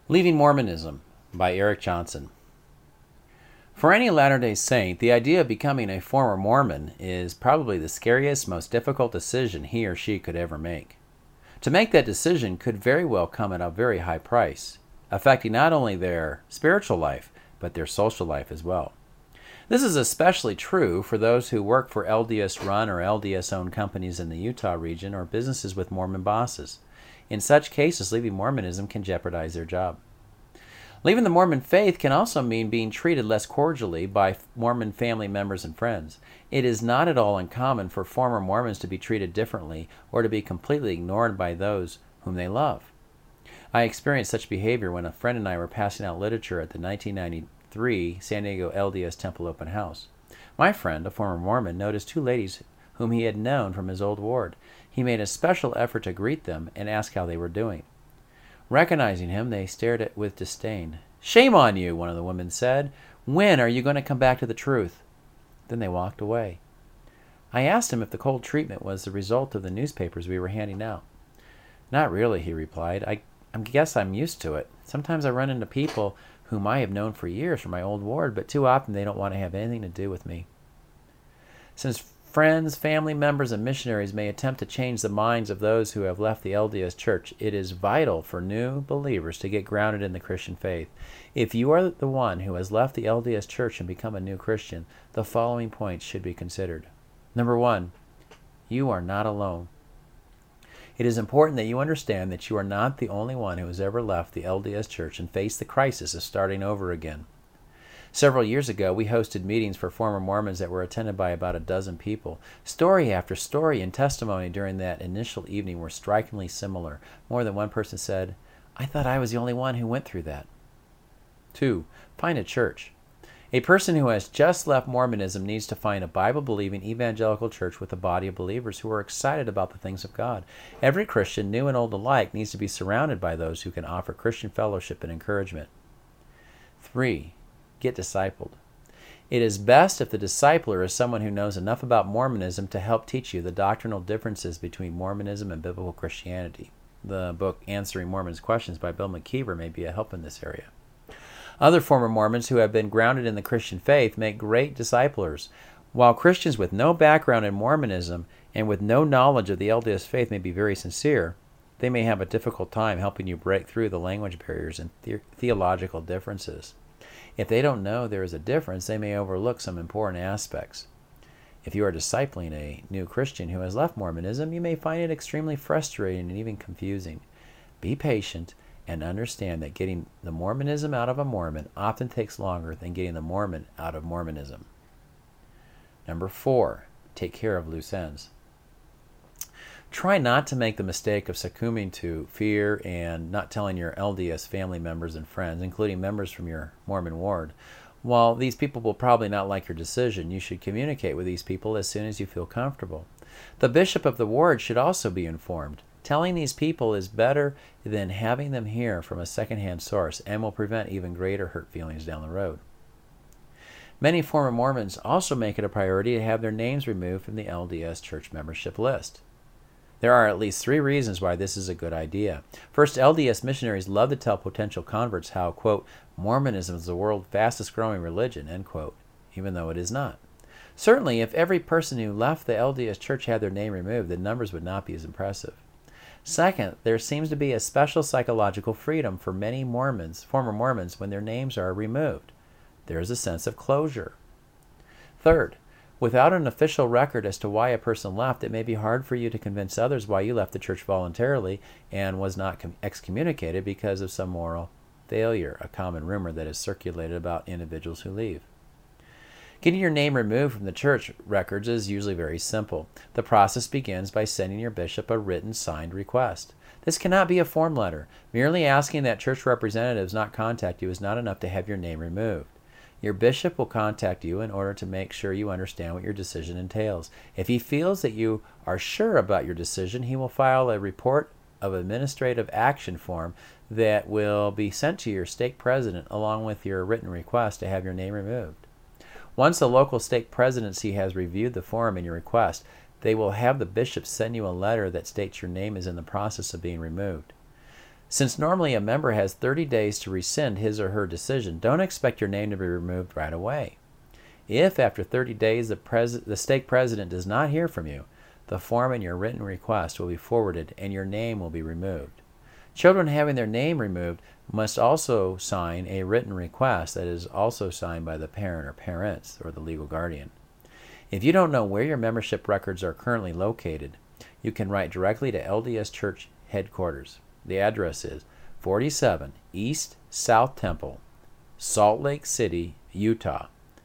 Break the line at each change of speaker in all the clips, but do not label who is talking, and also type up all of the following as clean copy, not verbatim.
Leaving Mormonism by Eric Johnson. For any Latter-day Saint, the idea of becoming a former Mormon is probably the scariest, most difficult decision he or she could ever make. To make that decision could very well come at a very high price, affecting not only their spiritual life, but their social life as well. This is especially true for those who work for LDS-run or LDS-owned companies in the Utah region or businesses with Mormon bosses. In such cases, leaving Mormonism can jeopardize their job. Leaving the Mormon faith can also mean being treated less cordially by Mormon family members and friends. It is not at all uncommon for former Mormons to be treated differently or to be completely ignored by those whom they love. I experienced such behavior when a friend and I were passing out literature at the 1993 San Diego LDS Temple Open House. My friend, a former Mormon, noticed two ladies whom he had known from his old ward. He made a special effort to greet them and ask how they were doing. Recognizing him, they stared at with disdain. "Shame on you," one of the women said. "When are you going to come back to the truth?" Then they walked away. I asked him if the cold treatment was the result of the newspapers we were handing out. "Not really," he replied. I guess I'm used to it. Sometimes I run into people whom I have known for years from my old ward, but too often they don't want to have anything to do with me. Since friends, family members, and missionaries may attempt to change the minds of those who have left the LDS Church, it is vital for new believers to get grounded in the Christian faith. If you are the one who has left the LDS Church and become a new Christian, the following points should be considered. Number 1, you are not alone. It is important that you understand that you are not the only one who has ever left the LDS Church and faced the crisis of starting over again. Several years ago, we hosted meetings for former Mormons that were attended by about a dozen people. Story after story and testimony during that initial evening were strikingly similar. More than one person said, "I thought I was the only one who went through that." 2. Find a church. A person who has just left Mormonism needs to find a Bible-believing evangelical church with a body of believers who are excited about the things of God. Every Christian, new and old alike, needs to be surrounded by those who can offer Christian fellowship and encouragement. 3. Get discipled. It is best if the discipler is someone who knows enough about Mormonism to help teach you the doctrinal differences between Mormonism and biblical Christianity. The book Answering Mormons' Questions by Bill McKeever may be a help in this area. Other former Mormons who have been grounded in the Christian faith make great disciplers. While Christians with no background in Mormonism and with no knowledge of the LDS faith may be very sincere, they may have a difficult time helping you break through the language barriers and theological differences. If they don't know there is a difference, they may overlook some important aspects. If you are discipling a new Christian who has left Mormonism, you may find it extremely frustrating and even confusing. Be patient and understand that getting the Mormonism out of a Mormon often takes longer than getting the Mormon out of Mormonism. Number 4, take care of loose ends. Try not to make the mistake of succumbing to fear and not telling your LDS family members and friends, including members from your Mormon ward. While these people will probably not like your decision, you should communicate with these people as soon as you feel comfortable. The bishop of the ward should also be informed. Telling these people is better than having them hear from a secondhand source and will prevent even greater hurt feelings down the road. Many former Mormons also make it a priority to have their names removed from the LDS church membership list. There are at least 3 reasons why this is a good idea. First, LDS missionaries love to tell potential converts how, quote, Mormonism is the world's fastest growing religion, end quote, even though it is not. Certainly, if every person who left the LDS church had their name removed, the numbers would not be as impressive. Second, there seems to be a special psychological freedom for many Mormons, former Mormons, when their names are removed. There is a sense of closure. Third, without an official record as to why a person left, it may be hard for you to convince others why you left the church voluntarily and was not excommunicated because of some moral failure, a common rumor that is circulated about individuals who leave. Getting your name removed from the church records is usually very simple. The process begins by sending your bishop a written signed request. This cannot be a form letter. Merely asking that church representatives not contact you is not enough to have your name removed. Your bishop will contact you in order to make sure you understand what your decision entails. If he feels that you are sure about your decision, he will file a report of administrative action form that will be sent to your stake president along with your written request to have your name removed. Once the local stake presidency has reviewed the form and your request, they will have the bishop send you a letter that states your name is in the process of being removed. Since normally a member has 30 days to rescind his or her decision, don't expect your name to be removed right away. If after 30 days the stake president does not hear from you, the form in your written request will be forwarded and your name will be removed. Children having their name removed must also sign a written request that is also signed by the parent or parents or the legal guardian. If you don't know where your membership records are currently located, you can write directly to LDS Church headquarters. The address is 47 East South Temple, Salt Lake City, Utah,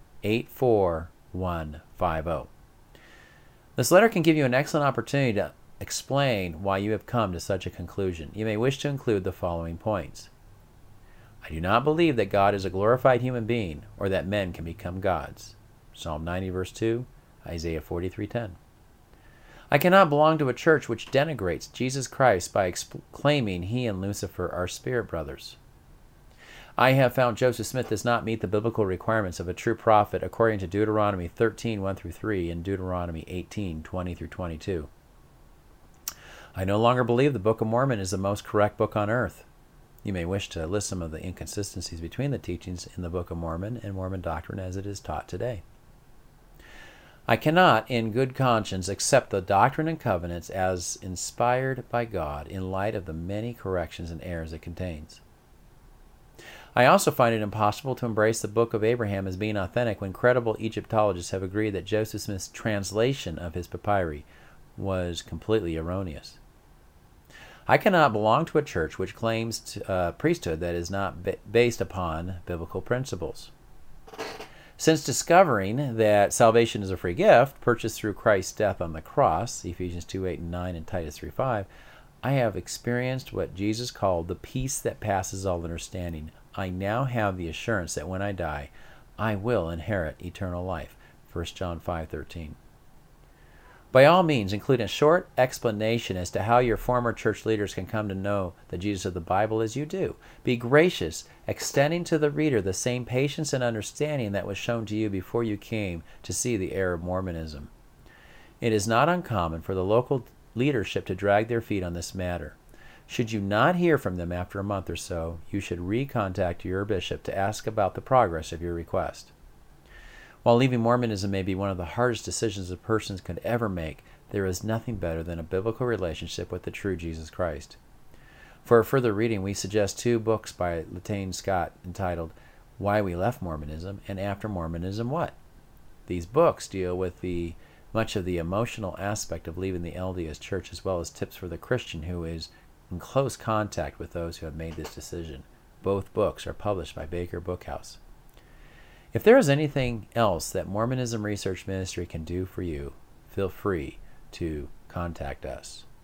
84150. This letter can give you an excellent opportunity to explain why you have come to such a conclusion. You may wish to include the following points. I do not believe that God is a glorified human being or that men can become gods. Psalm 90 verse 2, Isaiah 43:10. I cannot belong to a church which denigrates Jesus Christ by claiming he and Lucifer are spirit brothers. I have found Joseph Smith does not meet the biblical requirements of a true prophet according to Deuteronomy 13:1-3 and Deuteronomy 18:20-22. I no longer believe the Book of Mormon is the most correct book on earth. You may wish to list some of the inconsistencies between the teachings in the Book of Mormon and Mormon doctrine as it is taught today. I cannot, in good conscience, accept the Doctrine and Covenants as inspired by God in light of the many corrections and errors it contains. I also find it impossible to embrace the Book of Abraham as being authentic when credible Egyptologists have agreed that Joseph Smith's translation of his papyri was completely erroneous. I cannot belong to a church which claims priesthood that is not based upon biblical principles. Since discovering that salvation is a free gift, purchased through Christ's death on the cross, Ephesians 2:8-9 and Titus 3:5, I have experienced what Jesus called the peace that passes all understanding. I now have the assurance that when I die, I will inherit eternal life, 1 John 5:13. By all means, include a short explanation as to how your former church leaders can come to know the Jesus of the Bible as you do. Be gracious, extending to the reader the same patience and understanding that was shown to you before you came to see the error of Mormonism. It is not uncommon for the local leadership to drag their feet on this matter. Should you not hear from them after a month or so, you should recontact your bishop to ask about the progress of your request. While leaving Mormonism may be one of the hardest decisions a person could ever make, there is nothing better than a biblical relationship with the true Jesus Christ. For further reading, we suggest two books by Latane Scott entitled Why We Left Mormonism and After Mormonism What? These books deal with much of the emotional aspect of leaving the LDS Church as well as tips for the Christian who is in close contact with those who have made this decision. Both books are published by Baker Bookhouse. If there is anything else that Mormonism Research Ministry can do for you, feel free to contact us.